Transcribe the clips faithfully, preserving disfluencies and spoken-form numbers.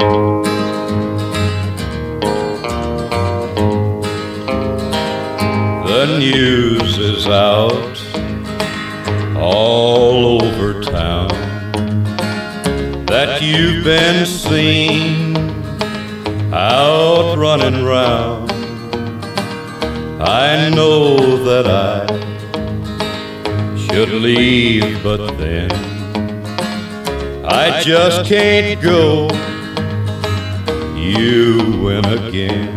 The news is out all over town that you've been seen out running round. I know that I should leave, but then I just can't go. You win again.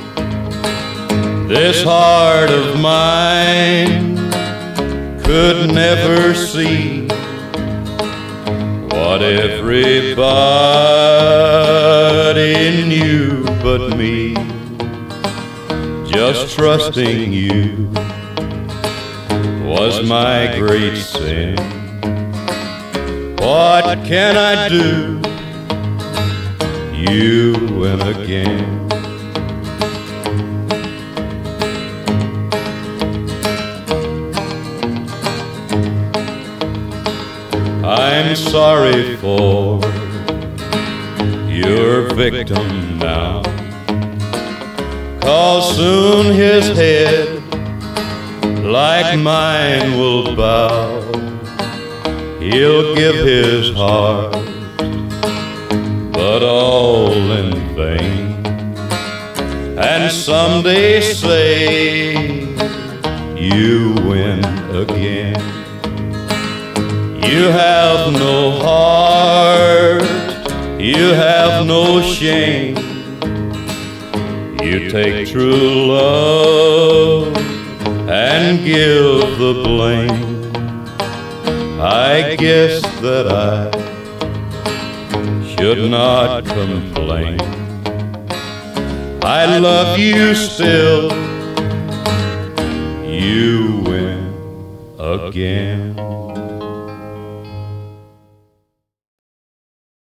This heart of mine could never see what everybody knew but me. Just trusting you was my great sin. What can I do? You win again. I'm sorry for your victim now, 'cause soon his head, like mine, will bow. He'll give his heart, but all in vain, and someday say you win again. You have no heart, you have no shame. You take true love and give the blame. I guess that I should not complain. I love you still. You win again.